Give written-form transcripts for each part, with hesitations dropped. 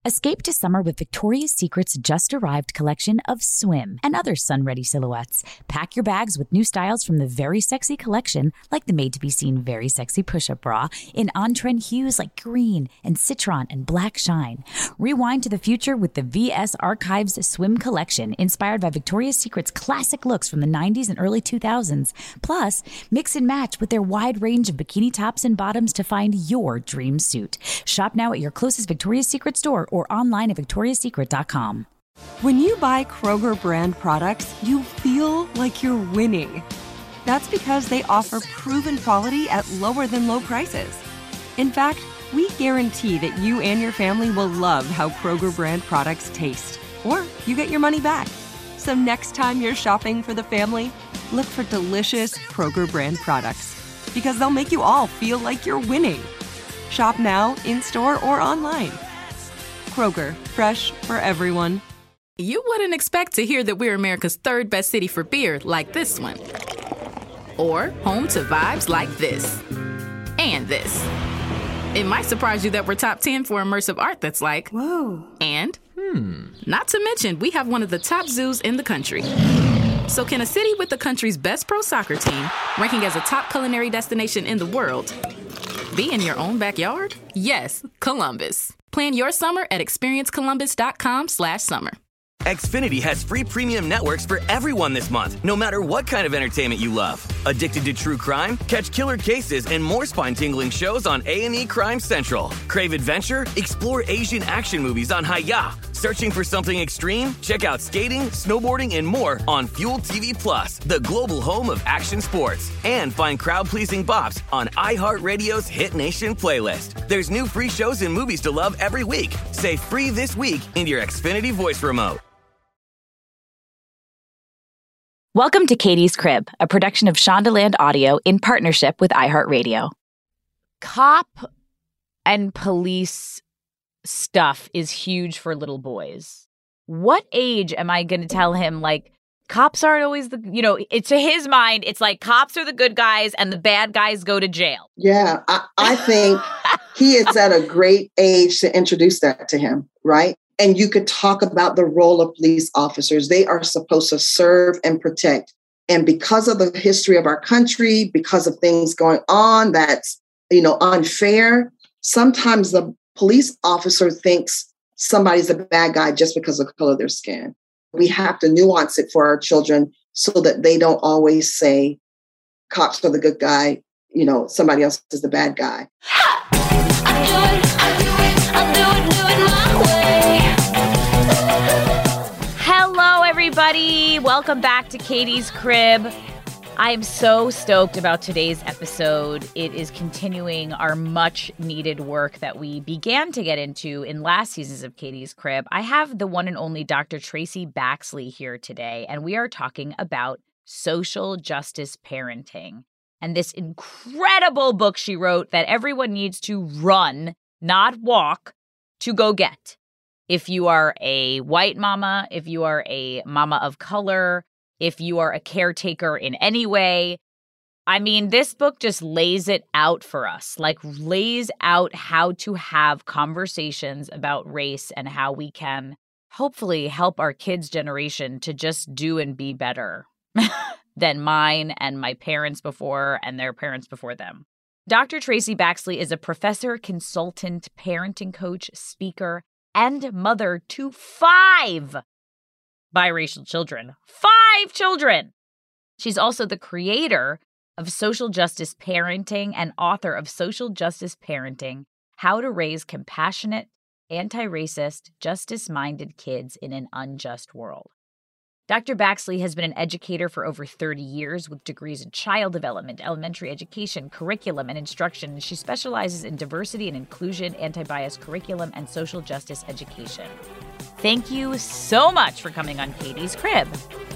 Escape to summer with Victoria's Secret's just-arrived collection of swim and other sun-ready silhouettes. Pack your bags with new styles from the Very Sexy collection, like the made-to-be-seen Very Sexy push-up bra, in on-trend hues like green and citron and black shine. Rewind to the future with the VS Archives swim collection, inspired by Victoria's Secret's classic looks from the 90s and early 2000s. Plus, mix and match with their wide range of bikini tops and bottoms to find your dream suit. Shop now at your closest Victoria's Secret store or online at victoriassecret.com. When you buy Kroger brand products, you feel like you're winning. That's because they offer proven quality at lower than low prices. In fact, we guarantee that you and your family will love how Kroger brand products taste, or you get your money back. So next time you're shopping for the family, look for delicious Kroger brand products, because they'll make you all feel like you're winning. Shop now, in-store, or online. Kroger, fresh for everyone. You wouldn't expect to hear that we're America's third best city for beer like this one. Or home to vibes like this. And this. It might surprise you that we're top 10 for immersive art that's like, Whoa. And, not to mention, we have one of the top zoos in the country. So can a city with the country's best pro soccer team, ranking as a top culinary destination in the world, be in your own backyard? Yes, Columbus. Plan your summer at experiencecolumbus.com/summer. Xfinity has free premium networks for everyone this month, no matter what kind of entertainment you love. Addicted to true crime? Catch killer cases and more spine-tingling shows on A&E Crime Central. Crave adventure? Explore Asian action movies on Hayya. Searching for something extreme? Check out skating, snowboarding, and more on Fuel TV Plus, the global home of action sports. And find crowd-pleasing bops on iHeartRadio's Hit Nation playlist. There's new free shows and movies to love every week. Say free this week in your Xfinity voice remote. Welcome to Katie's Crib, a production of Shondaland Audio in partnership with iHeartRadio. Cop and police stuff is huge for little boys. What age am I going to tell him, like, cops aren't always to his mind, it's like cops are the good guys and the bad guys go to jail. Yeah, I think he is at a great age to introduce that to him, right? And you could talk about the role of police officers. They are supposed to serve and protect. And because of the history of our country, because of things going on that's, unfair, sometimes the police officer thinks somebody's a bad guy just because of the color of their skin. We have to nuance it for our children so that they don't always say cops are the good guy, somebody else is the bad guy. Hello, everybody. Welcome back to Katie's Crib. I am so stoked about today's episode. It is continuing our much-needed work that we began to get into in last seasons of Katie's Crib. I have the one and only Dr. Tracy Baxley here today, and we are talking about social justice parenting and this incredible book she wrote that everyone needs to run, not walk, to go get. If you are a white mama, if you are a mama of color, if you are a caretaker in any way, I mean, this book just lays it out for us, lays out how to have conversations about race and how we can hopefully help our kids' generation to just do and be better than mine and my parents before and their parents before them. Dr. Tracy Baxley is a professor, consultant, parenting coach, speaker, and mother to 5 biracial children. 5 children! She's also the creator of Social Justice Parenting and author of Social Justice Parenting, How to Raise Compassionate, Anti-Racist, Justice-Minded Kids in an Unjust World. Dr. Baxley has been an educator for over 30 years with degrees in child development, elementary education, curriculum, and instruction, and she specializes in diversity and inclusion, anti-bias curriculum, and social justice education. Thank you so much for coming on Katie's Crib.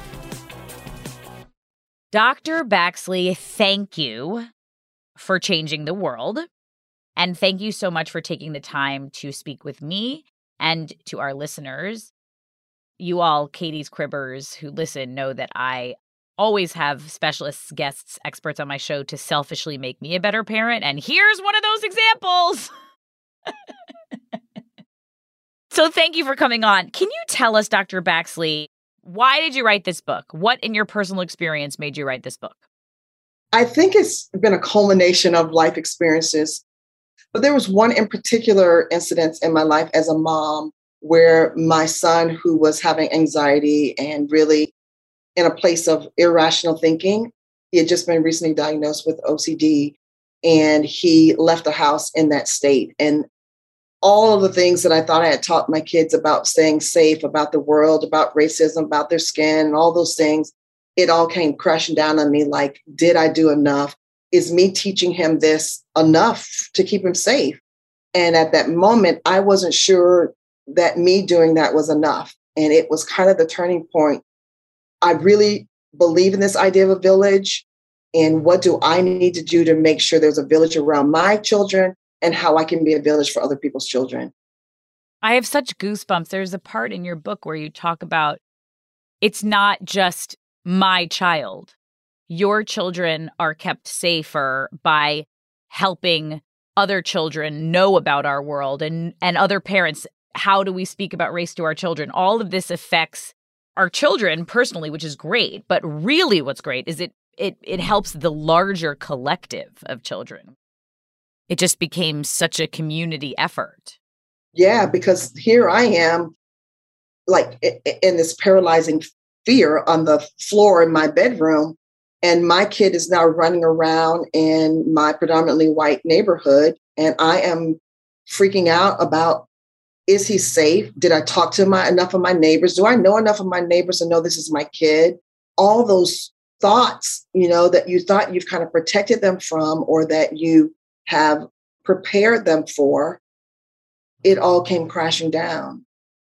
Dr. Baxley, thank you for changing the world, and thank you so much for taking the time to speak with me and to our listeners. You all, Katie's Cribbers who listen, know that I always have specialists, guests, experts on my show to selfishly make me a better parent. And here's one of those examples. So thank you for coming on. Can you tell us, Dr. Baxley, why did you write this book? What in your personal experience made you write this book? I think it's been a culmination of life experiences. But there was one in particular incident in my life as a mom where my son, who was having anxiety and really in a place of irrational thinking, he had just been recently diagnosed with OCD, and he left the house in that state. And all of the things that I thought I had taught my kids about staying safe, about the world, about racism, about their skin, and all those things, it all came crashing down on me like, did I do enough? Is me teaching him this enough to keep him safe? And at that moment, I wasn't sure that me doing that was enough. And it was kind of the turning point. I really believe in this idea of a village. And what do I need to do to make sure there's a village around my children and how I can be a village for other people's children? I have such goosebumps. There's a part in your book where you talk about it's not just my child. Your children are kept safer by helping other children know about our world and other parents. How do we speak about race to our children? All of this affects our children personally, which is great. But really what's great is it helps the larger collective of children. It just became such a community effort. Yeah, because here I am, like in this paralyzing fear on the floor in my bedroom. And my kid is now running around in my predominantly white neighborhood. And I am freaking out about, is he safe? Did I talk to enough of my neighbors? Do I know enough of my neighbors to know this is my kid? All those thoughts, that you thought you've kind of protected them from or that you have prepared them for, it all came crashing down.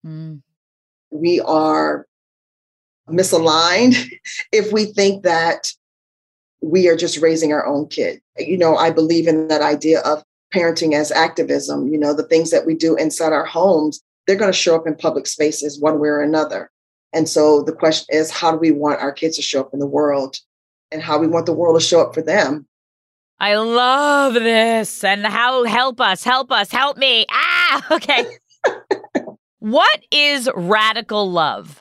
We are misaligned if we think that we are just raising our own kid. I believe in that idea of parenting as activism. The things that we do inside our homes, they're going to show up in public spaces one way or another. And so the question is, how do we want our kids to show up in the world and how we want the world to show up for them? I love this. And help us, help me. Okay. What is radical love?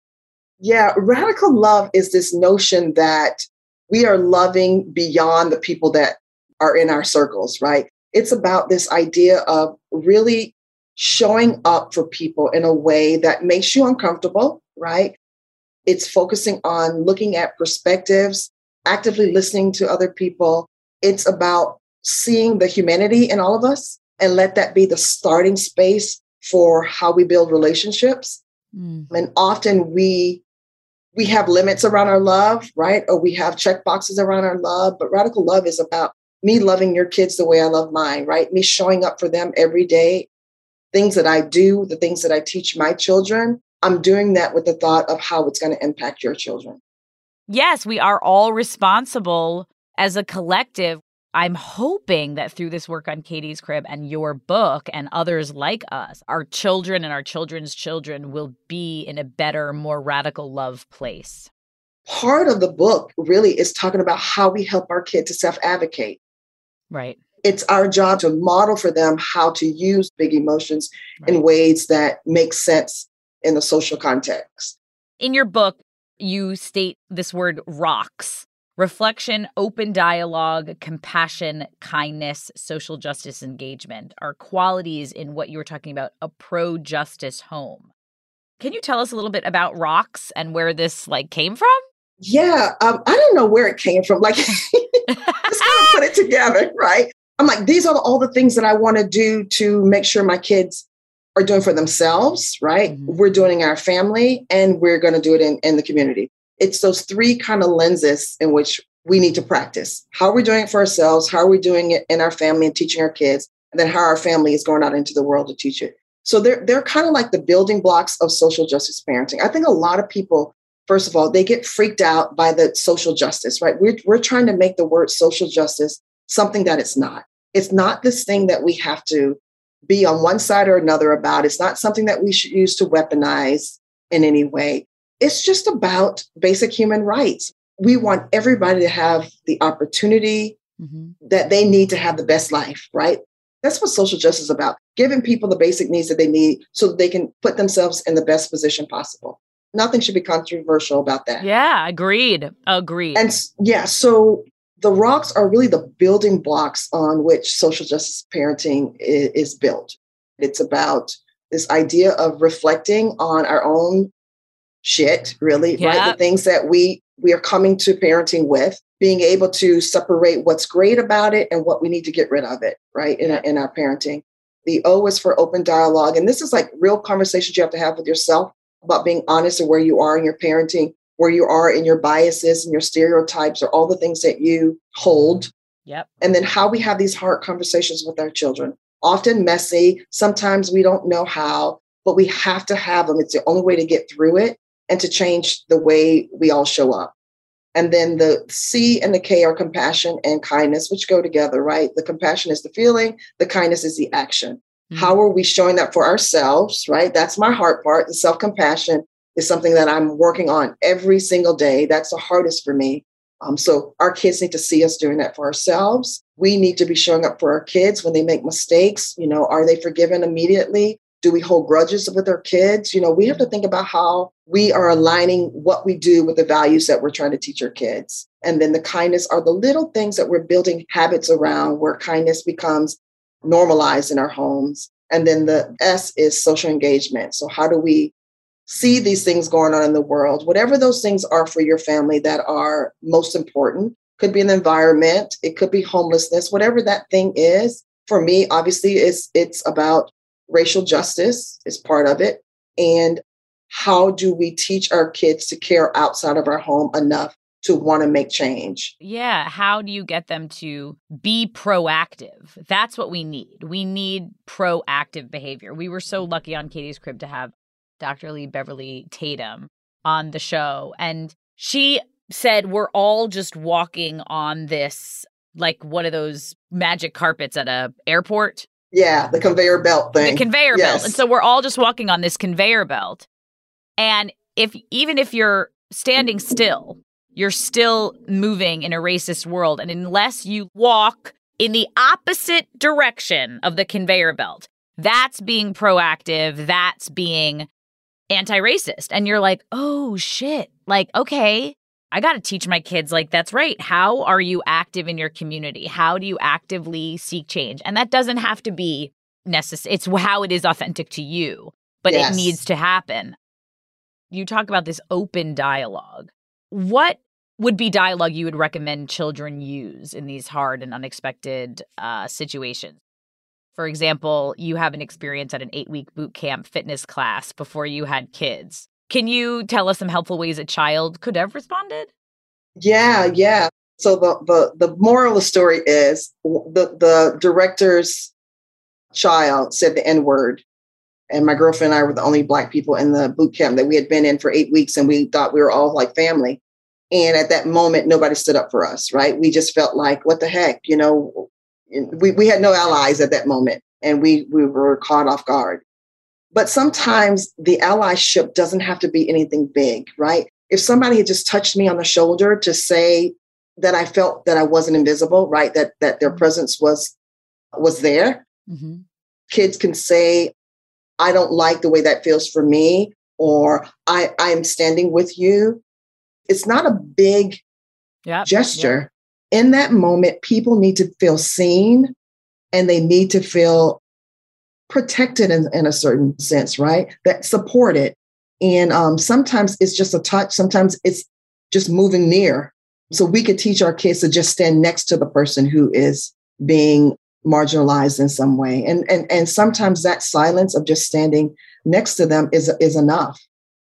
Yeah, radical love is this notion that we are loving beyond the people that are in our circles, right? It's about this idea of really showing up for people in a way that makes you uncomfortable, right? It's focusing on looking at perspectives, actively listening to other people. It's about seeing the humanity in all of us and let that be the starting space for how we build relationships. And often we have limits around our love, right? Or we have check boxes around our love. But radical love is about me loving your kids the way I love mine, right? Me showing up for them every day. Things that I do, the things that I teach my children, I'm doing that with the thought of how it's going to impact your children. Yes, we are all responsible as a collective. I'm hoping that through this work on Katie's Crib and your book and others like us, our children and our children's children will be in a better, more radical love place. Part of the book really is talking about how we help our kids to self-advocate. Right. It's our job to model for them how to use big emotions in ways that make sense in the social context. In your book, you state this word ROCKS. Reflection, open dialogue, compassion, kindness, social justice engagement are qualities in what you were talking about, a pro-justice home. Can you tell us a little bit about ROCKS and where this came from? Yeah, I don't know where it came from. Just kind of put it together, right? I'm like, these are all the things that I want to do to make sure my kids are doing for themselves, right? Mm-hmm. We're doing it in our family and we're going to do it in the community. It's those three kind of lenses in which we need to practice. How are we doing it for ourselves? How are we doing it in our family and teaching our kids? And then how our family is going out into the world to teach it. So they're kind of like the building blocks of social justice parenting. I think a lot of people, first of all, they get freaked out by the social justice, right? We're trying to make the word social justice something that it's not. It's not this thing that we have to be on one side or another about. It's not something that we should use to weaponize in any way. It's just about basic human rights. We want everybody to have the opportunity that they need to have the best life, right? That's what social justice is about, giving people the basic needs that they need so that they can put themselves in the best position possible. Nothing should be controversial about that. Yeah, agreed. And so the rocks are really the building blocks on which social justice parenting is built. It's about this idea of reflecting on our own shit, really, right? The things that we are coming to parenting with, being able to separate what's great about it and what we need to get rid of it, right? In our parenting. The O is for open dialogue. And this is like real conversations you have to have with yourself about being honest of where you are in your parenting, where you are in your biases and your stereotypes or all the things that you hold. Yep. And then how we have these hard conversations with our children. Often messy. Sometimes we don't know how, but we have to have them. It's the only way to get through it and to change the way we all show up. And then the C and the K are compassion and kindness, which go together, right? The compassion is the feeling. The kindness is the action. Mm-hmm. How are we showing that for ourselves, right? That's my hard part. The self-compassion is something that I'm working on every single day. That's the hardest for me. So our kids need to see us doing that for ourselves. We need to be showing up for our kids when they make mistakes. You know, are they forgiven immediately? Do we hold grudges with our kids? You know, we have to think about how we are aligning what we do with the values that we're trying to teach our kids. And then the kindness are the little things that we're building habits around where kindness becomes normalized in our homes. And then the S is social engagement. So how do we see these things going on in the world, whatever those things are for your family that are most important? Could be an environment, it could be homelessness, whatever that thing is. For me, obviously, it's about racial justice is part of it. And how do we teach our kids to care outside of our home enough to want to make change? Yeah. How do you get them to be proactive? That's what we need. We need proactive behavior. We were so lucky on Katie's Crib to have Dr. Lee Beverly Tatum on the show. And she said, we're all just walking on this, like one of those magic carpets at a airport. Yeah, the conveyor belt thing. The conveyor belt. And so we're all just walking on this conveyor belt. And even if you're standing still, you're still moving in a racist world. And unless you walk in the opposite direction of the conveyor belt, that's being proactive. That's being anti-racist. And you're like, oh, shit. Like, okay, I got to teach my kids, like, that's right. How are you active in your community? How do you actively seek change? And that doesn't have to be necessary. It's how it is authentic to you, but It needs to happen. You talk about this open dialogue. What would be dialogue you would recommend children use in these hard and unexpected situations? For example, you have an experience at an 8-week boot camp fitness class before you had kids. Can you tell us some helpful ways a child could have responded? Yeah. So the moral of the story is the director's child said the N-word. And my girlfriend and I were the only Black people in the boot camp that we had been in for 8 weeks. And we thought we were all like family. And at that moment, nobody stood up for us, right? We just felt like, what the heck? You know, we had no allies at that moment. And we were caught off guard. But sometimes the allyship doesn't have to be anything big, right? If somebody had just touched me on the shoulder to say that I felt that I wasn't invisible, right? That their presence was there. Mm-hmm. Kids can say, I don't like the way that feels for me, or I am standing with you. It's not a big gesture. Yep. In that moment, people need to feel seen and they need to feel protected in a certain sense, right? That supported. And sometimes it's just a touch. Sometimes it's just moving near. So we could teach our kids to just stand next to the person who is being marginalized in some way. And sometimes that silence of just standing next to them is enough.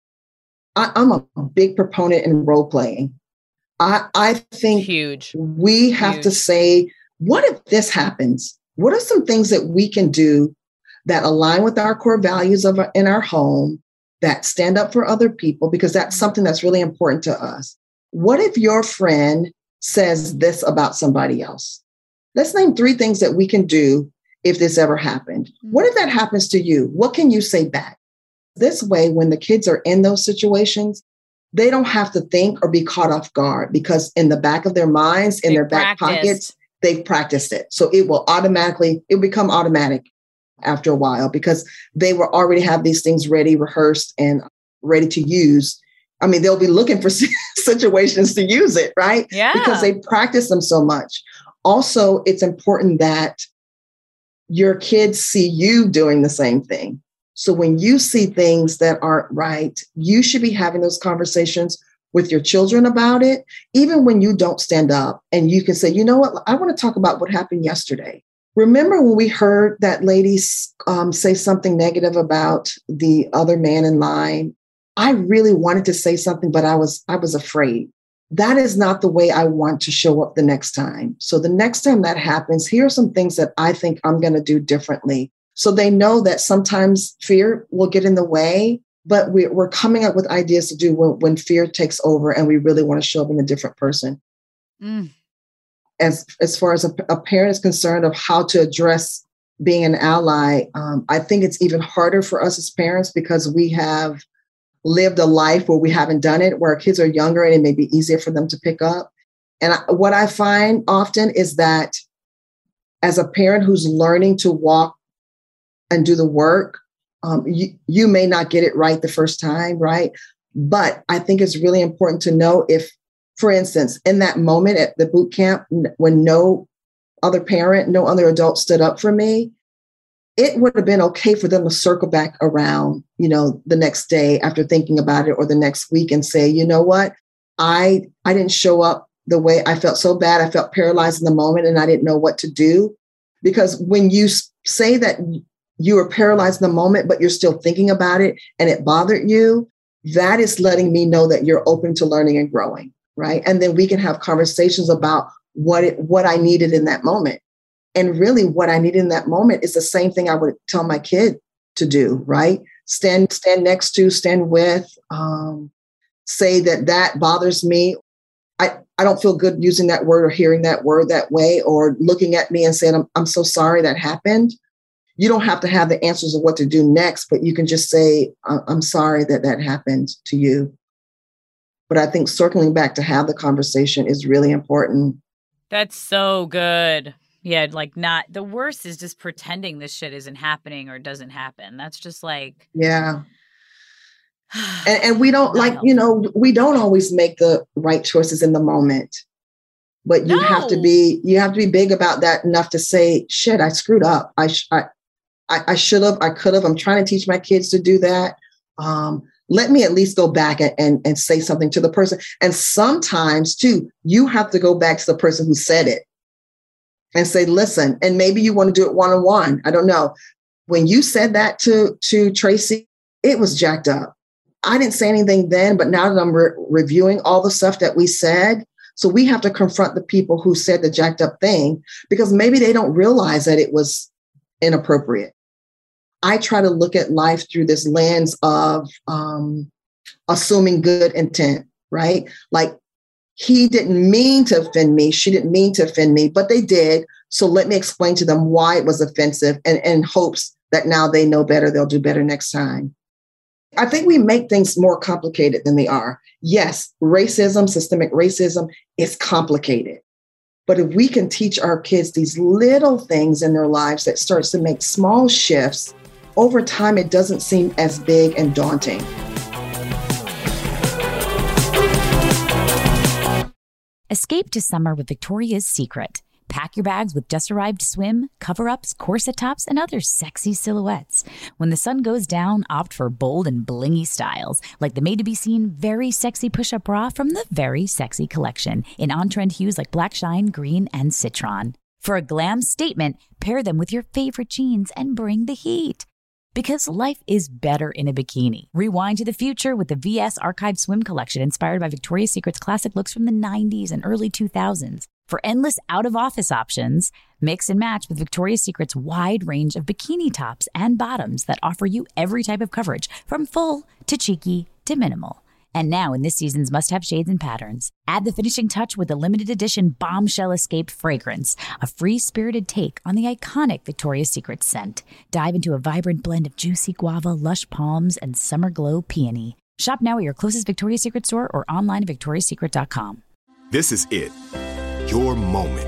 I'm a big proponent in role playing. I think we have to say, what if this happens? What are some things that we can do that align with our core values in our home, that stand up for other people, because that's something that's really important to us. What if your friend says this about somebody else? Let's name 3 things that we can do if this ever happened. What if that happens to you? What can you say back? This way, when the kids are in those situations, they don't have to think or be caught off guard, because in the back of their minds, in their back pockets, they've practiced it. So it'll become automatic after a while because they will already have these things ready, rehearsed, and ready to use. I mean, they'll be looking for situations to use it, right? Yeah. Because they practice them so much. Also, it's important that your kids see you doing the same thing. So when you see things that aren't right, you should be having those conversations with your children about it, even when you don't stand up and you can say, you know what, I want to talk about what happened yesterday. Remember when we heard that lady say something negative about the other man in line? I really wanted to say something, but I was afraid. That is not the way I want to show up the next time. So the next time that happens, here are some things that I think I'm going to do differently. So they know that sometimes fear will get in the way, but we're coming up with ideas to do when fear takes over and we really want to show up in a different person. As far as a parent is concerned of how to address being an ally, I think it's even harder for us as parents because we have lived a life where we haven't done it, where our kids are younger and it may be easier for them to pick up. And what I find often is that as a parent who's learning to walk and do the work, you may not get it right the first time, right? But I think it's really important to know if, for instance, in that moment at the boot camp, when no other parent, no other adult stood up for me, it would have been okay for them to circle back around, the next day after thinking about it or the next week and say, you know what, I didn't show up the way I felt so bad. I felt paralyzed in the moment and I didn't know what to do. Because when you say that you were paralyzed in the moment, but you're still thinking about it and it bothered you, that is letting me know that you're open to learning and growing, right? And then we can have conversations about what I needed in that moment. And really what I needed in that moment is the same thing I would tell my kid to do, right? Stand next to, stand with, say that bothers me. I don't feel good using that word or hearing that word that way or looking at me and saying, I'm so sorry that happened. You don't have to have the answers of what to do next, but you can just say, I'm sorry that happened to you. But I think circling back to have the conversation is really important. That's so good. Yeah, not the worst is just pretending this shit isn't happening or doesn't happen. That's just yeah. And we don't we don't always make the right choices in the moment, but you have to be big about that enough to say, shit, I screwed up. I should have, I could have, I'm trying to teach my kids to do that. Let me at least go back and say something to the person. And sometimes too, you have to go back to the person who said it and say, listen, and maybe you want to do it one-on-one. I don't know. When you said that to Tracy, it was jacked up. I didn't say anything then, but now that I'm reviewing all the stuff that we said, so we have to confront the people who said the jacked up thing because maybe they don't realize that it was inappropriate. I try to look at life through this lens of assuming good intent, right? Like, he didn't mean to offend me. She didn't mean to offend me, but they did. So let me explain to them why it was offensive and in hopes that now they know better, they'll do better next time. I think we make things more complicated than they are. Yes, racism, systemic racism is complicated. But if we can teach our kids these little things in their lives that starts to make small shifts, over time, it doesn't seem as big and daunting. Escape to summer with Victoria's Secret. Pack your bags with just-arrived swim, cover-ups, corset tops, and other sexy silhouettes. When the sun goes down, opt for bold and blingy styles, like the made-to-be-seen Very Sexy Push-Up Bra from the Very Sexy collection, in on-trend hues like black shine, green, and citron. For a glam statement, pair them with your favorite jeans and bring the heat. Because life is better in a bikini. Rewind to the future with the VS Archive Swim Collection inspired by Victoria's Secret's classic looks from the 90s and early 2000s. For endless out-of-office options, mix and match with Victoria's Secret's wide range of bikini tops and bottoms that offer you every type of coverage, from full to cheeky to minimal. And now in this season's must-have shades and patterns, add the finishing touch with the limited edition Bombshell Escape fragrance, a free-spirited take on the iconic Victoria's Secret scent. Dive into a vibrant blend of juicy guava, lush palms, and summer glow peony. Shop now at your closest Victoria's Secret store or online at victoriassecret.com. This is it. Your moment.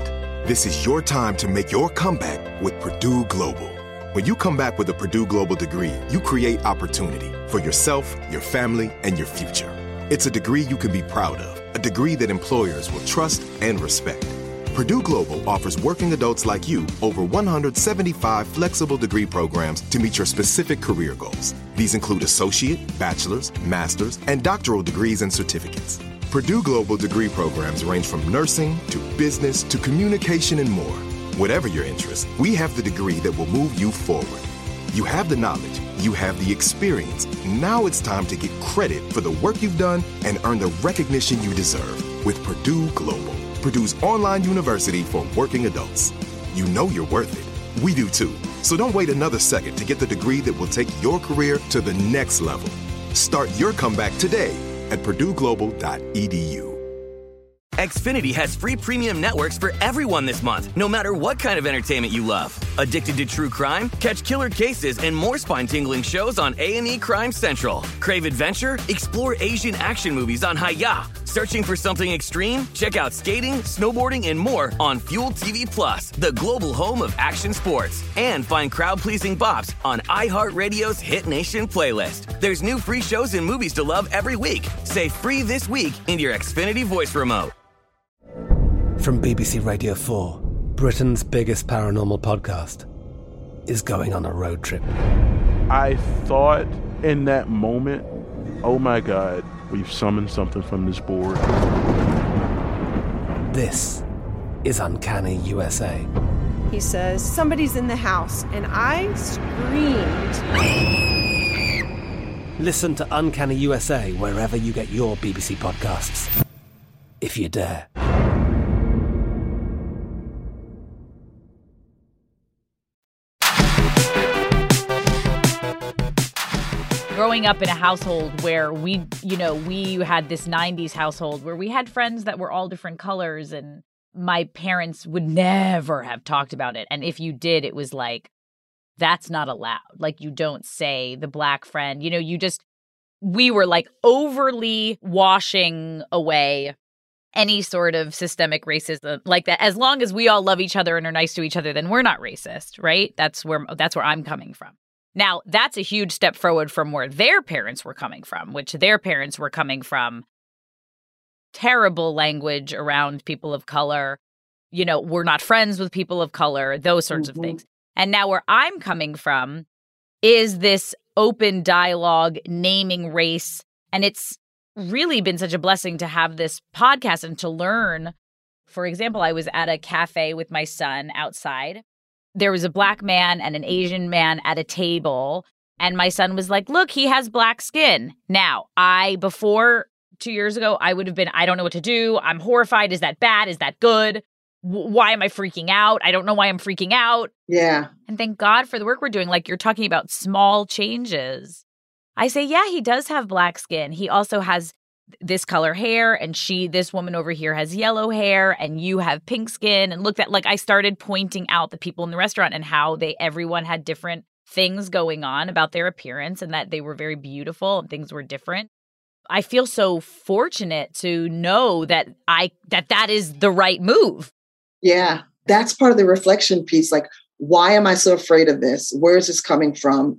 This is your time to make your comeback with Purdue Global. When you come back with a Purdue Global degree, you create opportunity for yourself, your family, and your future. It's a degree you can be proud of, a degree that employers will trust and respect. Purdue Global offers working adults like you over 175 flexible degree programs to meet your specific career goals. These include associate, bachelor's, master's, and doctoral degrees and certificates. Purdue Global degree programs range from nursing to business to communication and more. Whatever your interest, we have the degree that will move you forward. You have the knowledge, you have the experience. Now it's time to get credit for the work you've done and earn the recognition you deserve with Purdue Global, Purdue's online university for working adults. You know you're worth it. We do too. So don't wait another second to get the degree that will take your career to the next level. Start your comeback today at purdueglobal.edu. Xfinity has free premium networks for everyone this month, no matter what kind of entertainment you love. Addicted to true crime? Catch killer cases and more spine-tingling shows on A&E Crime Central. Crave adventure? Explore Asian action movies on Hi-YAH. Searching for something extreme? Check out skating, snowboarding, and more on Fuel TV Plus, the global home of action sports. And find crowd-pleasing bops on iHeartRadio's Hit Nation playlist. There's new free shows and movies to love every week. Say free this week in your Xfinity voice remote. From BBC Radio 4, Britain's biggest paranormal podcast is going on a road trip. I thought in that moment, oh my God, we've summoned something from this board. This is Uncanny USA. He says, somebody's in the house, and I screamed. Listen to Uncanny USA wherever you get your BBC podcasts, if you dare. Growing up in a household where we had this 90s household where we had friends that were all different colors, and my parents would never have talked about it. And if you did, it was like, that's not allowed. Like, you don't say the black friend, we were like overly washing away any sort of systemic racism like that. As long as we all love each other and are nice to each other, then we're not racist, right? That's where I'm coming from. Now, that's a huge step forward from where their parents were coming from, which their parents were coming from terrible language around people of color. We're not friends with people of color, those sorts of things. And now where I'm coming from is this open dialogue, naming race. And it's really been such a blessing to have this podcast and to learn. For example, I was at a cafe with my son outside. There was a black man and an Asian man at a table, and my son was like, look, he has black skin. Now, before 2 years ago, I would have been, I don't know what to do. I'm horrified. Is that bad? Is that good? Why am I freaking out? I don't know why I'm freaking out. Yeah. And thank God for the work we're doing. Like, you're talking about small changes. I say, yeah, he does have black skin. He also has this color hair, and this woman over here has yellow hair, and you have pink skin. And look, I started pointing out the people in the restaurant and how everyone had different things going on about their appearance, and that they were very beautiful and things were different. I feel so fortunate to know that that is the right move. Yeah, that's part of the reflection piece. Like, why am I so afraid of this? Where is this coming from?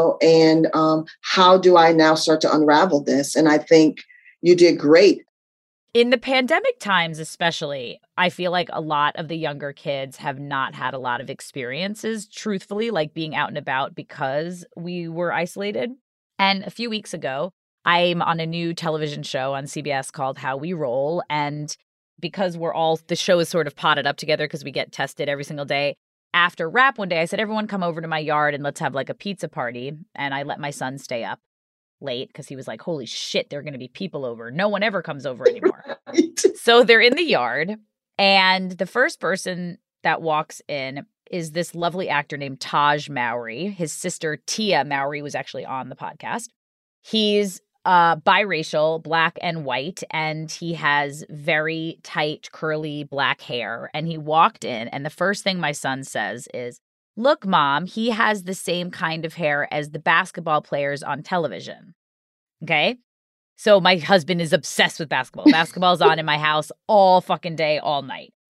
And how do I now start to unravel this? And I think you did great. In the pandemic times, especially, I feel like a lot of the younger kids have not had a lot of experiences, truthfully, like being out and about because we were isolated. And a few weeks ago, I'm on a new television show on CBS called How We Roll. And because the show is sort of potted up together because we get tested every single day. After wrap one day, I said, everyone come over to my yard and let's have like a pizza party. And I let my son stay up late because he was like, holy shit, there are going to be people over. No one ever comes over anymore. Right. So they're in the yard. And the first person that walks in is this lovely actor named Taj Mowry. His sister, Tia Mowry, was actually on the podcast. He's biracial, black and white, and he has very tight, curly black hair. And he walked in, and the first thing my son says is, look, Mom, he has the same kind of hair as the basketball players on television. Okay? So my husband is obsessed with basketball. Basketball's on in my house all fucking day, all night.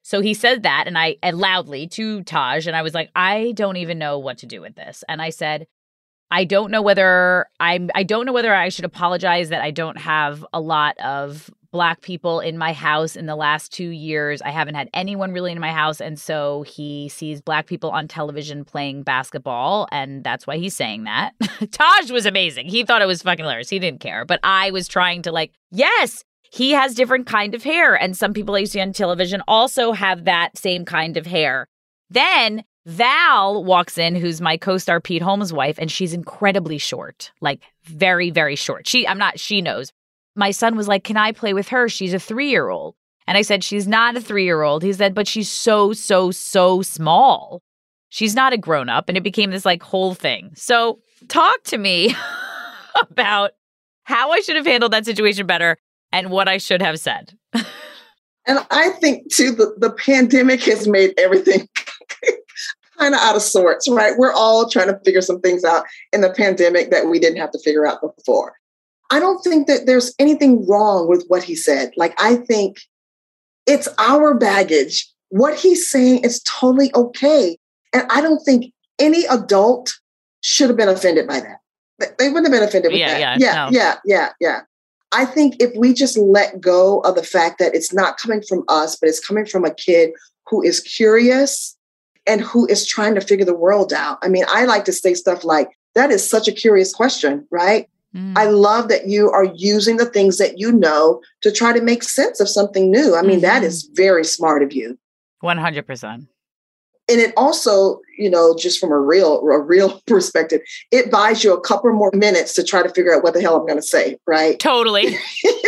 So he said that, and loudly to Taj, and I was like, I don't even know what to do with this. And I said, I don't know whether I should apologize that I don't have a lot of Black people in my house in the last 2 years. I haven't had anyone really in my house. And so he sees Black people on television playing basketball, and that's why he's saying that. Taj was amazing. He thought it was fucking hilarious. He didn't care. But I was trying to yes, he has different kind of hair. And some people I see on television also have that same kind of hair. Then Val walks in, who's my co-star Pete Holmes' wife, and she's incredibly short, very, very short. She knows. My son was like, can I play with her? She's a 3-year-old. And I said, she's not a 3-year-old. He said, but she's so, so, so small. She's not a grown-up. And it became this whole thing. So talk to me about how I should have handled that situation better and what I should have said. And I think, too, the pandemic has made everything kind of out of sorts, right? We're all trying to figure some things out in the pandemic that we didn't have to figure out before. I don't think that there's anything wrong with what he said. I think it's our baggage. What he's saying is totally okay. And I don't think any adult should have been offended by that. They wouldn't have been offended with that. Yeah. I think if we just let go of the fact that it's not coming from us, but it's coming from a kid who is curious and who is trying to figure the world out. I mean, I like to say stuff like, that is such a curious question, right? I love that you are using the things that you know to try to make sense of something new. I mean, that is very smart of you. 100%. And it also, just from a real perspective, it buys you a couple more minutes to try to figure out what the hell I'm going to say, right? Totally.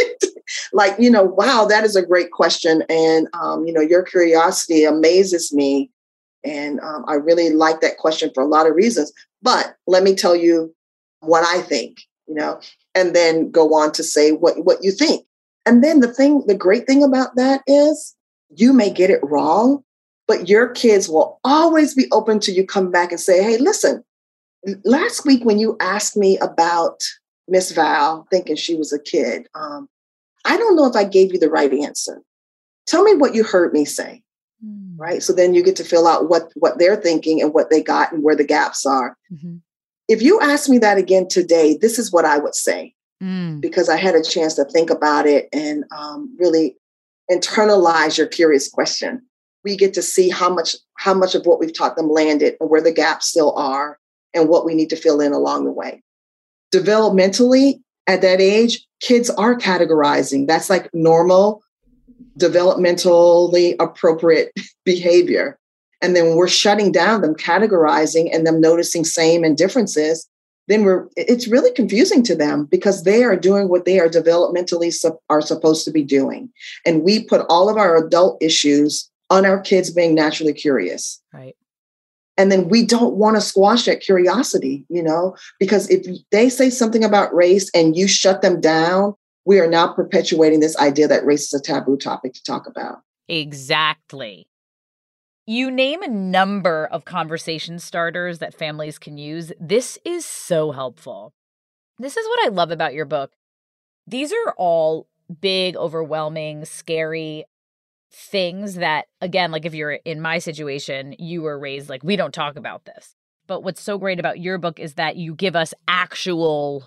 Wow, that is a great question. And, your curiosity amazes me. And I really like that question for a lot of reasons. But let me tell you what I think. And then go on to say what you think. And then the great thing about that is you may get it wrong, but your kids will always be open to you come back and say, hey, listen, last week when you asked me about Miss Val, thinking she was a kid, I don't know if I gave you the right answer. Tell me what you heard me say. Right. So then you get to fill out what they're thinking and what they got and where the gaps are. Mm-hmm. If you ask me that again today, this is what I would say, because I had a chance to think about it and really internalize your curious question. We get to see how much of what we've taught them landed and where the gaps still are and what we need to fill in along the way. Developmentally, at that age, kids are categorizing. That's normal, developmentally appropriate behavior. And then we're shutting down them, categorizing and them noticing same and differences. Then it's really confusing to them because they are doing what they are developmentally are supposed to be doing. And we put all of our adult issues on our kids being naturally curious. Right. And then we don't want to squash that curiosity, because if they say something about race and you shut them down, we are now perpetuating this idea that race is a taboo topic to talk about. Exactly. You name a number of conversation starters that families can use. This is so helpful. This is what I love about your book. These are all big, overwhelming, scary things that, again, if you're in my situation, you were raised we don't talk about this. But what's so great about your book is that you give us actual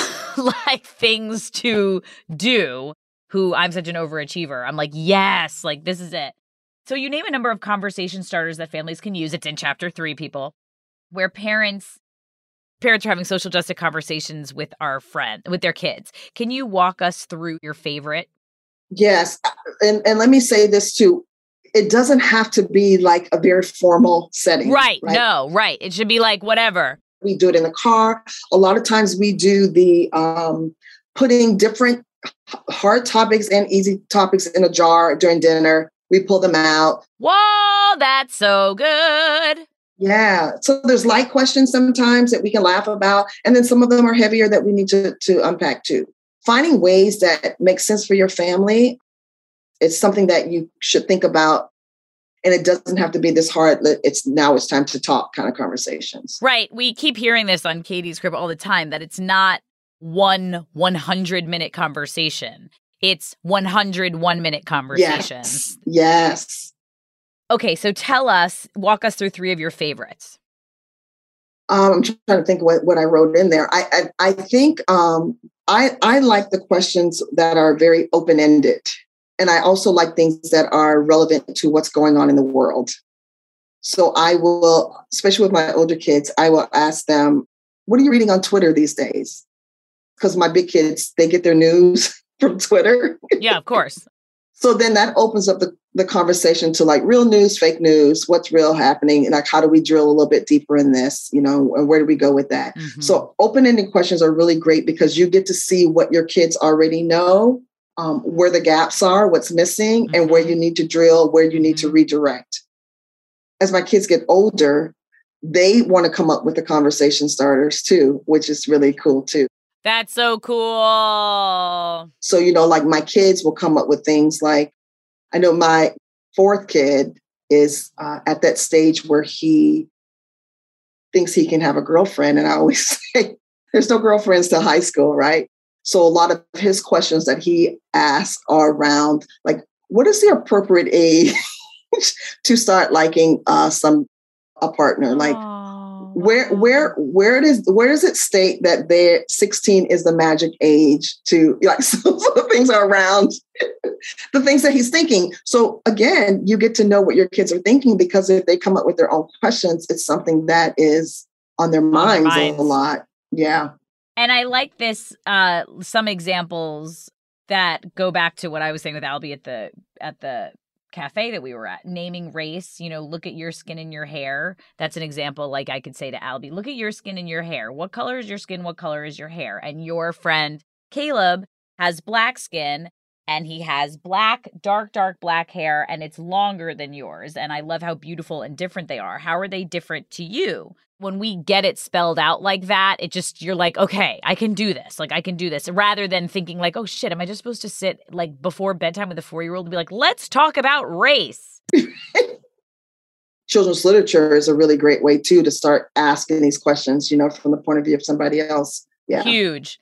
things to do. I'm such an overachiever. I'm yes, this is it. So you name a number of conversation starters that families can use. It's in chapter 3, people, where parents are having social justice conversations with with their kids. Can you walk us through your favorite? Yes. And let me say this too. It doesn't have to be a very formal setting. Right. No, right. It should be whatever. We do it in the car. A lot of times we do the putting different hard topics and easy topics in a jar during dinner. We pull them out. Whoa, that's so good. Yeah. So there's light questions sometimes that we can laugh about. And then some of them are heavier that we need to unpack too. Finding ways that make sense for your family, it's something that you should think about. And it doesn't have to be this hard. It's time to talk kind of conversations. Right. We keep hearing this on Katie's Crib all the time, that it's not one 100-minute conversation. It's 100 one-minute conversations. Yes. Okay, so walk us through 3 of your favorites. I'm trying to think what I wrote in there. I think I like the questions that are very open-ended. And I also like things that are relevant to what's going on in the world. So I will, especially with my older kids, I will ask them, what are you reading on Twitter these days? Because my big kids, they get their news from Twitter. Yeah, of course. So then that opens up the conversation to like real news, fake news, what's real happening, and like how do we drill a little bit deeper in this, and where do we go with that? Mm-hmm. So open-ended questions are really great because you get to see what your kids already know, where the gaps are, what's missing, and where you need to drill, where you need to redirect. As my kids get older, they want to come up with the conversation starters too, which is really cool too. That's so cool. So, like my kids will come up with things like, I know my 4th kid is at that stage where he thinks he can have a girlfriend. And I always say, there's no girlfriends till high school, right? So a lot of his questions that he asks are around, like, what is the appropriate age to start liking a partner? Like, where does it state that they're 16 is the magic age to, like, so the things are around the things that he's thinking. So again, you get to know what your kids are thinking, because if they come up with their own questions, it's something that is on their minds a lot. Yeah. And I like this, some examples that go back to what I was saying with Albie at the cafe that we were at, naming race, look at your skin and your hair. That's an example. Like I could say to Albie, look at your skin and your hair. What color is your skin? What color is your hair? And your friend Caleb has black skin and he has dark black hair, and it's longer than yours. And I love how beautiful and different they are. How are they different to you? When we get it spelled out like that, you're like, okay, I can do this. Like, I can do this. Rather than thinking like, oh shit, am I just supposed to sit like before bedtime with a 4-year-old and be like, let's talk about race? Children's literature is a really great way too to start asking these questions, from the point of view of somebody else. Yeah. Huge.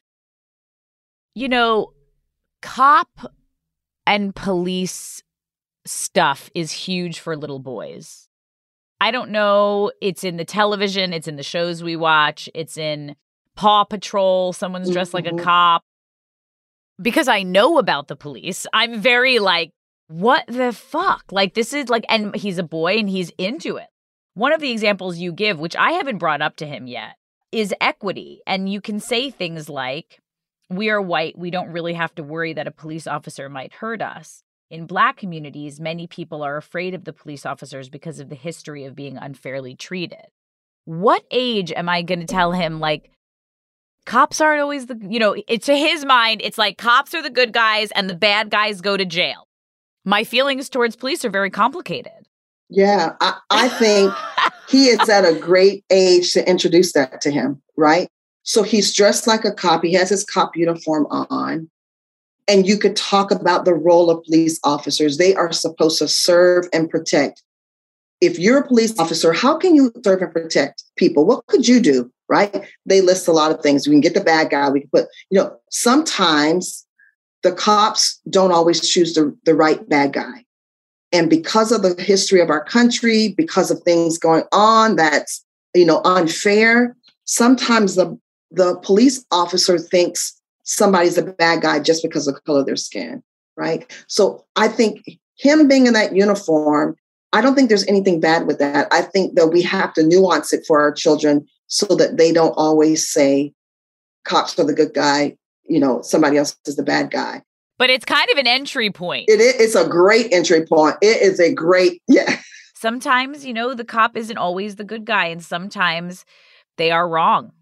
Cop and police stuff is huge for little boys. I don't know. It's in the television. It's in the shows we watch. It's in Paw Patrol. Someone's dressed like a cop. Because I know about the police, I'm very like, what the fuck? Like, this is like, and he's a boy and he's into it. One of the examples you give, which I haven't brought up to him yet, is equity. And you can say things like, we are white. We don't really have to worry that a police officer might hurt us. In Black communities, many people are afraid of the police officers because of the history of being unfairly treated. What age am I going to tell him, like, cops aren't always to his mind, it's like cops are the good guys and the bad guys go to jail. My feelings towards police are very complicated. Yeah, I think he is at a great age to introduce that to him, right? So he's dressed like a cop. He has his cop uniform on. And you could talk about the role of police officers. They are supposed to serve and protect. If you're a police officer, how can you serve and protect people? What could you do, right? They list a lot of things. We can get the bad guy. We can put, sometimes the cops don't always choose the right bad guy. And because of the history of our country, because of things going on that's, unfair, sometimes the police officer thinks somebody's a bad guy just because of the color of their skin, right? So I think him being in that uniform, I don't think there's anything bad with that. I think that we have to nuance it for our children so that they don't always say cops are the good guy, somebody else is the bad guy. But it's kind of an entry point. It's a great entry point. It is a great, yeah. Sometimes, the cop isn't always the good guy, and sometimes they are wrong.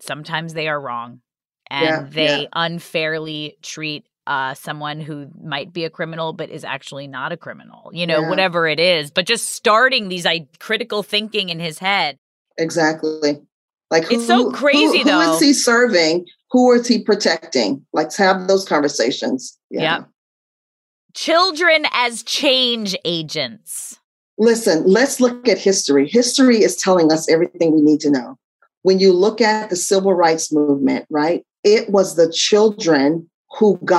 And they unfairly treat someone who might be a criminal but is actually not a criminal, whatever it is. But just starting these critical thinking in his head. Exactly. Like it's so crazy, though. Who is he serving? Who is he protecting? Let's have those conversations. Yeah. Children as change agents. Listen, let's look at history. History is telling us everything we need to know. When you look at the civil rights movement, right? It was the children who got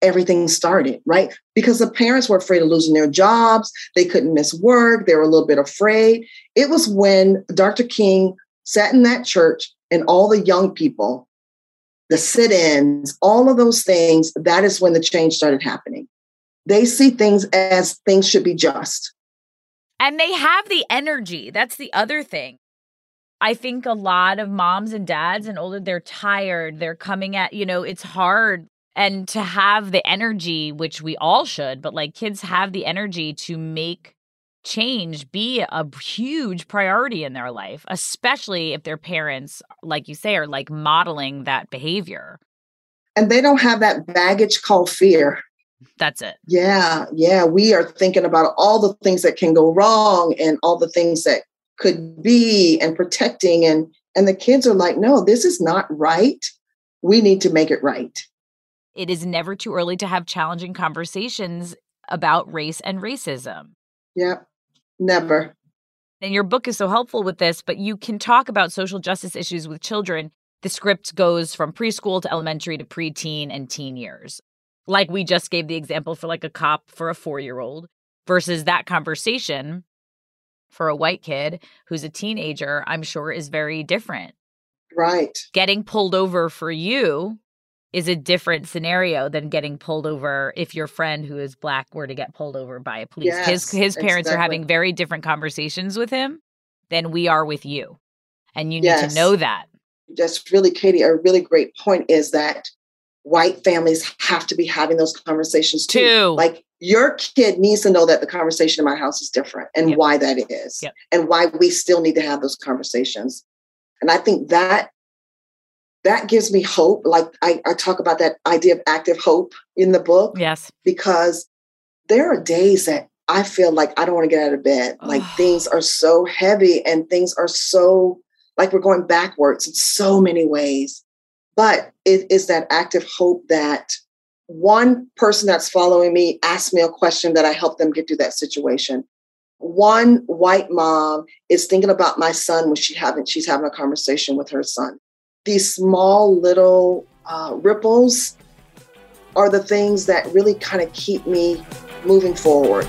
everything started, right? Because the parents were afraid of losing their jobs. They couldn't miss work. They were a little bit afraid. It was when Dr. King sat in that church and all the young people, the sit-ins, all of those things, that is when the change started happening. They see things as things should be just. And they have the energy. That's the other thing. I think a lot of moms and dads and older, they're tired. They're coming at, it's hard. And to have the energy, which we all should, but like kids have the energy to make change be a huge priority in their life, especially if their parents, like you say, are like modeling that behavior. And they don't have that baggage called fear. That's it. Yeah. We are thinking about all the things that can go wrong and all the things that could be and protecting. And the kids are like, no, this is not right. We need to make it right. It is never too early to have challenging conversations about race and racism. Yep, never. And your book is so helpful with this, but you can talk about social justice issues with children. The script goes from preschool to elementary to preteen and teen years. Like we just gave the example for like a cop for a 4-year-old versus that conversation for a white kid who's a teenager, I'm sure is very different. Right. Getting pulled over for you is a different scenario than getting pulled over if your friend who is Black were to get pulled over by a police. Yes, his parents are having very different conversations with him than we are with you. And you need to know that. That's really, Katie, a really great point is that white families have to be having those conversations too. Like your kid needs to know that the conversation in my house is different and why that is and why we still need to have those conversations. And I think that gives me hope. Like I talk about that idea of active hope in the book. Yes. Because there are days that I feel like I don't want to get out of bed. Like things are so heavy and things are so like we're going backwards in so many ways. But it is that active hope that one person that's following me asked me a question that I helped them get through that situation. One white mom is thinking about my son when she's having a conversation with her son. These small little ripples are the things that really kind of keep me moving forward.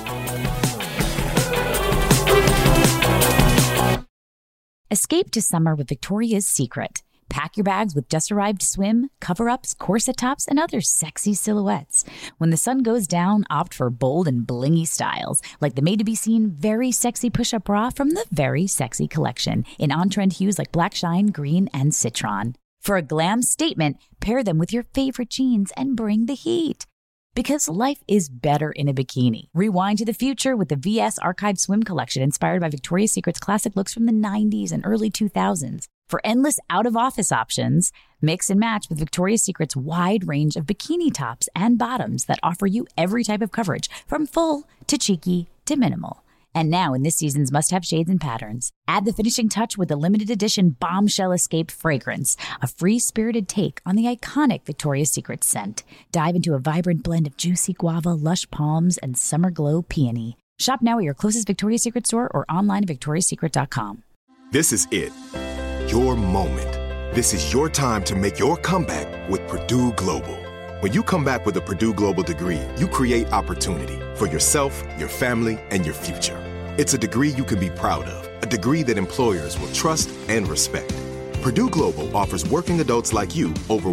Escape to summer with Victoria's Secret. Pack your bags with just-arrived swim, cover-ups, corset tops, and other sexy silhouettes. When the sun goes down, opt for bold and blingy styles, like the made-to-be-seen Very Sexy Push-Up Bra from the Very Sexy collection, in on-trend hues like black shine, green, and citron. For a glam statement, pair them with your favorite jeans and bring the heat. Because life is better in a bikini. Rewind to the future with the VS Archive Swim Collection, inspired by Victoria's Secret's classic looks from the 90s and early 2000s. For endless out-of-office options, mix and match with Victoria's Secret's wide range of bikini tops and bottoms that offer you every type of coverage, from full to cheeky to minimal. And now in this season's must-have shades and patterns, add the finishing touch with the limited edition Bombshell Escape fragrance, a free-spirited take on the iconic Victoria's Secret scent. Dive into a vibrant blend of juicy guava, lush palms, and summer glow peony. Shop now at your closest Victoria's Secret store or online at victoriassecret.com. This is it. Your moment. This is your time to make your comeback with Purdue Global. When you come back with a Purdue Global degree, you create opportunity for yourself, your family, and your future. It's a degree you can be proud of, a degree that employers will trust and respect. Purdue Global offers working adults like you over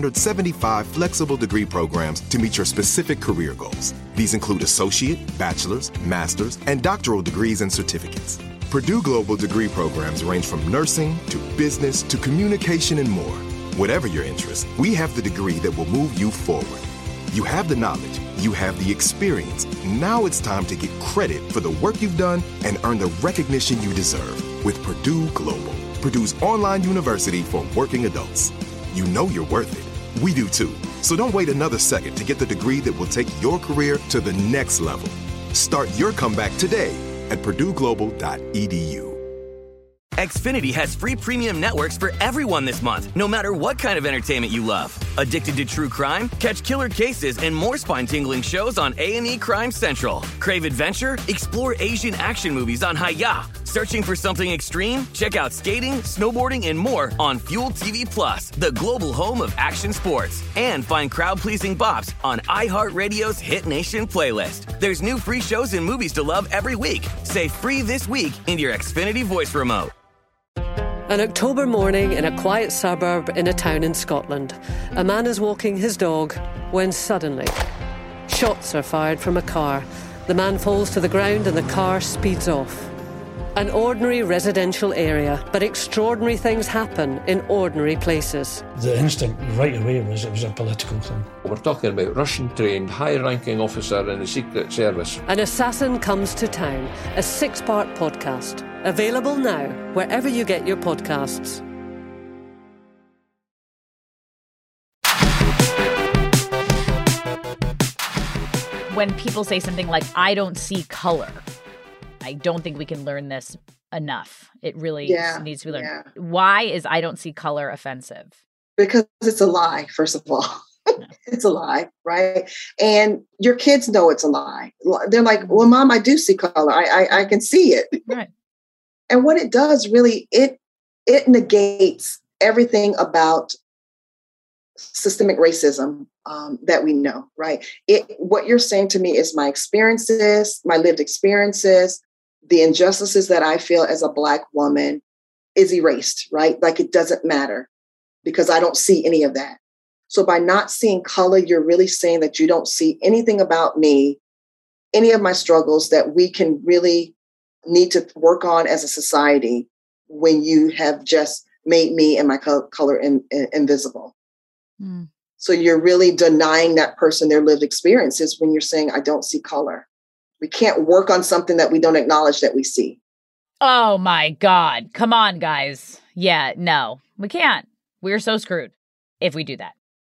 175 flexible degree programs to meet your specific career goals. These include associate, bachelor's, master's, and doctoral degrees and certificates. Purdue Global degree programs range from nursing to business to communication and more. Whatever your interest, we have the degree that will move you forward. You have the knowledge, you have the experience. Now it's time to get credit for the work you've done and earn the recognition you deserve with Purdue Global, Purdue's online university for working adults. You know you're worth it. We do too. So don't wait another second to get the degree that will take your career to the next level. Start your comeback today at purdueglobal.edu. Xfinity has free premium networks for everyone this month, no matter what kind of entertainment you love. Addicted to true crime? Catch killer cases and more spine-tingling shows on A&E Crime Central. Crave adventure? Explore Asian action movies on Hi-YAH. Searching for something extreme? Check out skating, snowboarding, and more on Fuel TV Plus, the global home of action sports. And find crowd-pleasing bops on iHeartRadio's Hit Nation playlist. There's new free shows and movies to love every week. Say free this week in your Xfinity voice remote. An October morning in a quiet suburb in a town in Scotland. A man is walking his dog when suddenly shots are fired from a car. The man falls to the ground and the car speeds off. An ordinary residential area, but extraordinary things happen in ordinary places. The instinct right away was it was a political thing. We're talking about Russian-trained, high-ranking officer in the Secret Service. An Assassin Comes to Town, a 6-part podcast. Available now, wherever you get your podcasts. When people say something like, I don't see color, I don't think we can learn this enough. It really needs to be learned. Yeah. Why is I don't see color offensive? Because it's a lie, first of all. It's a lie, right? And your kids know it's a lie. They're like, well, Mom, I do see color. I can see it. Right. And what it does really, it negates everything about systemic racism that we know, right? What you're saying to me is my experiences, my lived experiences, the injustices that I feel as a Black woman is erased, right? Like it doesn't matter because I don't see any of that. So by not seeing color, you're really saying that you don't see anything about me, any of my struggles that we can really need to work on as a society when you have just made me and my color invisible. Mm. So you're really denying that person their lived experiences when you're saying, I don't see color. We can't work on something that we don't acknowledge that we see. Oh my God. Come on, guys. Yeah, no, we can't. We're so screwed if we do that.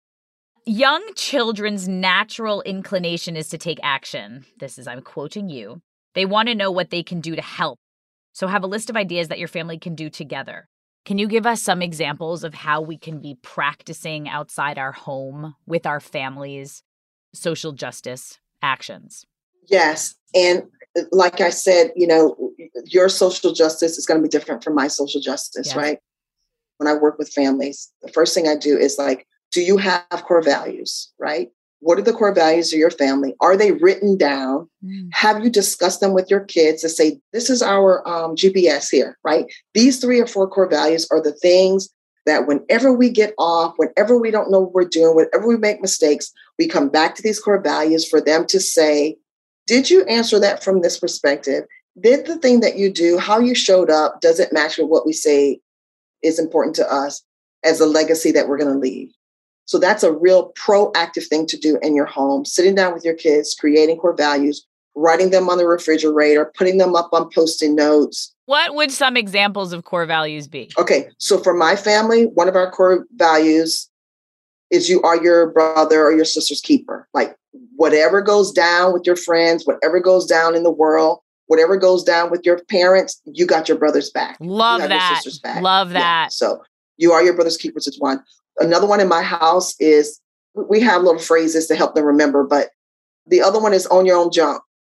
Young children's natural inclination is to take action. This is, I'm quoting you. They want to know what they can do to help. So have a list of ideas that your family can do together. Can you give us some examples of how we can be practicing outside our home with our families, social justice actions? Yes. And like I said, your social justice is going to be different from my social justice, right? When I work with families, the first thing I do is like, do you have core values, right? What are the core values of your family? Are they written down? Have you discussed them with your kids to say, this is our GPS here, right? These 3 or 4 core values are the things that whenever we get off, whenever we don't know what we're doing, whenever we make mistakes, we come back to these core values for them to say, did you answer that from this perspective? Did the thing that you do, how you showed up, does it match with what we say is important to us as a legacy that we're going to leave? So that's a real proactive thing to do in your home, sitting down with your kids, creating core values, writing them on the refrigerator, putting them up on Post-it notes. What would some examples of core values be? Okay, so for my family, one of our core values is you are your brother or your sister's keeper. Like whatever goes down with your friends, whatever goes down in the world, whatever goes down with your parents, you got your brother's back. Love that. Your sister's back. Love that. Yeah, so you are your brother's keepers is one. Another one in my house is, we have little phrases to help them remember, but the other one is own your own junk.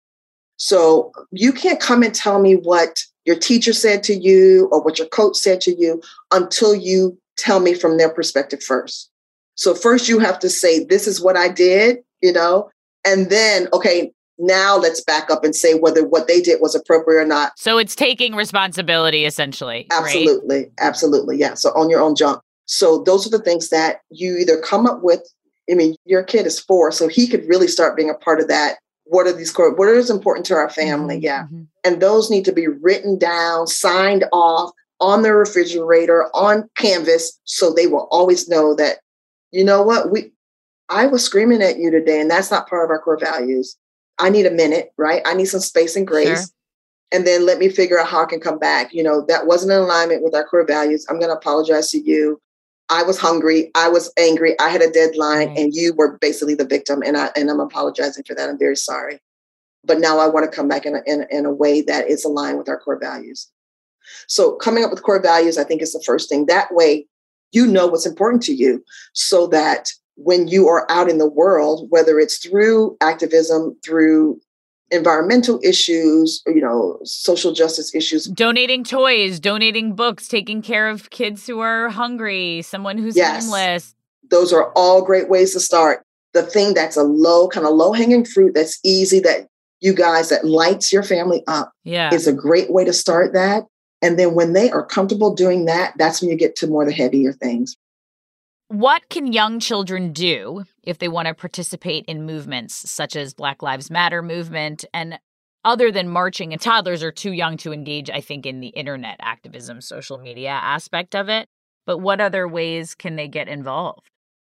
So you can't come and tell me what your teacher said to you or what your coach said to you until you tell me from their perspective first. So first you have to say, this is what I did, and then, okay, now let's back up and say whether what they did was appropriate or not. So it's taking responsibility, essentially. Absolutely. Right? Absolutely. Yeah. So own your own junk. So those are the things that you either come up with. I mean, your kid is 4, so he could really start being a part of that. What is important to our family? Yeah. Mm-hmm. And those need to be written down, signed off on the refrigerator, on canvas, so they will always know that, you know what, I was screaming at you today, and that's not part of our core values. I need a minute, right? I need some space and grace. Sure. And then let me figure out how I can come back. That wasn't in alignment with our core values. I'm going to apologize to you. I was hungry. I was angry. I had a deadline, and you were basically the victim. And I'm apologizing for that. I'm very sorry. But now I want to come back in a way that is aligned with our core values. So coming up with core values, I think, is the first thing. That way, you know what's important to you, so that when you are out in the world, whether it's through activism, through environmental issues, social justice issues. Donating toys, donating books, taking care of kids who are hungry, someone who's homeless. Those are all great ways to start. The thing that's a low-hanging fruit, that's easy, that you guys, that lights your family up, is a great way to start that. And then when they are comfortable doing that, that's when you get to more of the heavier things. What can young children do if they want to participate in movements such as Black Lives Matter movement, and other than marching? And toddlers are too young to engage, I think, in the internet activism, social media aspect of it. But what other ways can they get involved?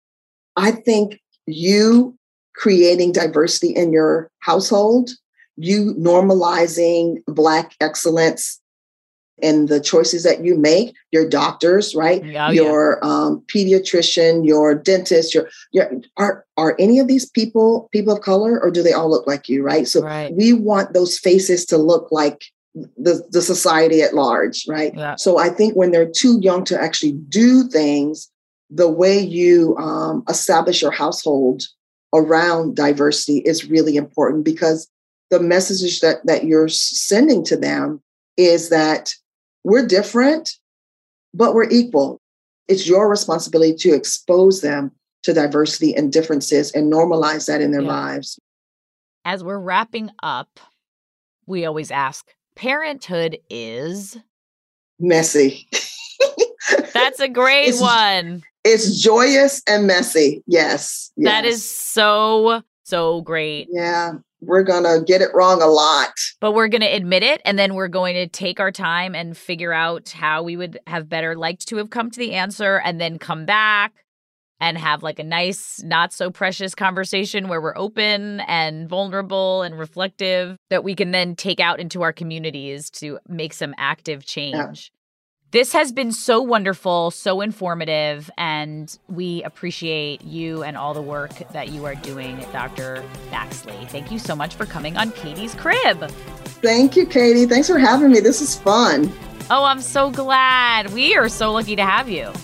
I think you creating diversity in your household, you normalizing Black excellence in the choices that you make, your doctors, right? Your pediatrician, your dentist, are any of these people of color, or do they all look like you, right? So we want those faces to look like the society at large, right? Yeah. So I think when they're too young to actually do things, the way you establish your household around diversity is really important, because the messages that you're sending to them is that we're different, but we're equal. It's your responsibility to expose them to diversity and differences and normalize that in their lives. As we're wrapping up, we always ask, parenthood is messy. That's a great one. It's joyous and messy. Yes. That is so great. Yeah. We're going to get it wrong a lot. But we're going to admit it, and then we're going to take our time and figure out how we would have better liked to have come to the answer, and then come back and have like a nice, not so precious conversation where we're open and vulnerable and reflective that we can then take out into our communities to make some active change. Yeah. This has been so wonderful, so informative, and we appreciate you and all the work that you are doing, Dr. Baxley. Thank you so much for coming on Katie's Crib. Thank you, Katie. Thanks for having me. This is fun. Oh, I'm so glad. We are so lucky to have you.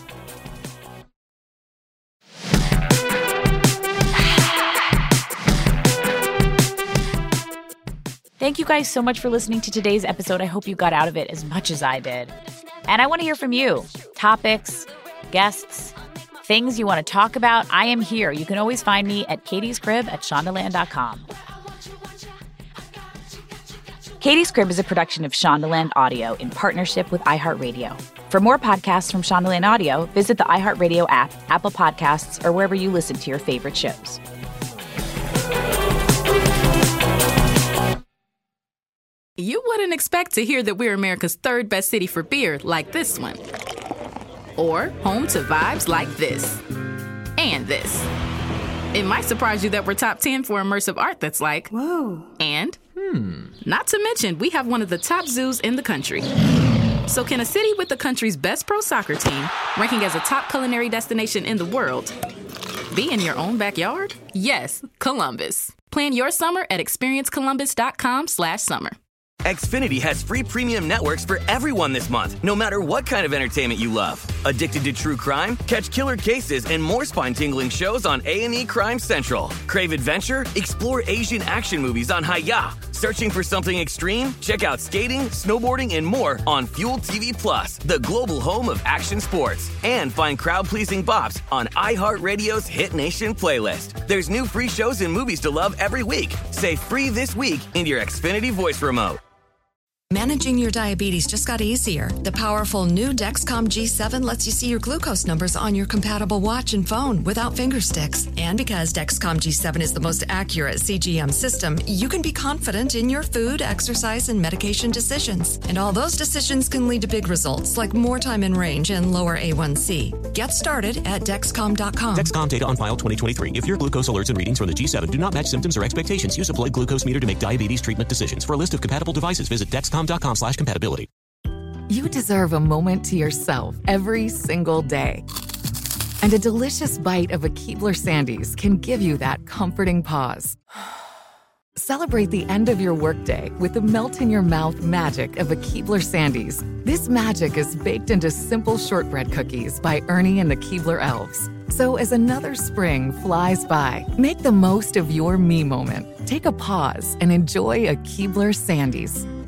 Thank you guys so much for listening to today's episode. I hope you got out of it as much as I did. And I want to hear from you. Topics, guests, things you want to talk about. I am here. You can always find me at katiescrib@shondaland.com. Katie's Crib is a production of Shondaland Audio in partnership with iHeartRadio. For more podcasts from Shondaland Audio, visit the iHeartRadio app, Apple Podcasts, or wherever you listen to your favorite shows. You wouldn't expect to hear that we're America's third best city for beer like this one. Or home to vibes like this. And this. It might surprise you that we're top 10 for immersive art that's like, whoa. And, not to mention, we have one of the top zoos in the country. So can a city with the country's best pro soccer team, ranking as a top culinary destination in the world, be in your own backyard? Yes, Columbus. Plan your summer at experiencecolumbus.com/summer. Xfinity has free premium networks for everyone this month, no matter what kind of entertainment you love. Addicted to true crime? Catch killer cases and more spine-tingling shows on A&E Crime Central. Crave adventure? Explore Asian action movies on Hi-YAH. Searching for something extreme? Check out skating, snowboarding, and more on Fuel TV Plus, the global home of action sports. And find crowd-pleasing bops on iHeartRadio's Hit Nation playlist. There's new free shows and movies to love every week. Say free this week in your Xfinity voice remote. Managing your diabetes just got easier. The powerful new Dexcom G7 lets you see your glucose numbers on your compatible watch and phone without finger sticks. And because Dexcom G7 is the most accurate CGM system, you can be confident in your food, exercise, and medication decisions. And all those decisions can lead to big results like more time in range and lower A1C. Get started at Dexcom.com. Dexcom data on file 2023. If your glucose alerts and readings from the G7 do not match symptoms or expectations, use a blood glucose meter to make diabetes treatment decisions. For a list of compatible devices, visit Dexcom.com/compatibility. You deserve a moment to yourself every single day. And a delicious bite of a Keebler Sandies can give you that comforting pause. Celebrate the end of your workday with the melt-in-your-mouth magic of a Keebler Sandies. This magic is baked into simple shortbread cookies by Ernie and the Keebler Elves. So as another spring flies by, make the most of your me moment. Take a pause and enjoy a Keebler Sandies.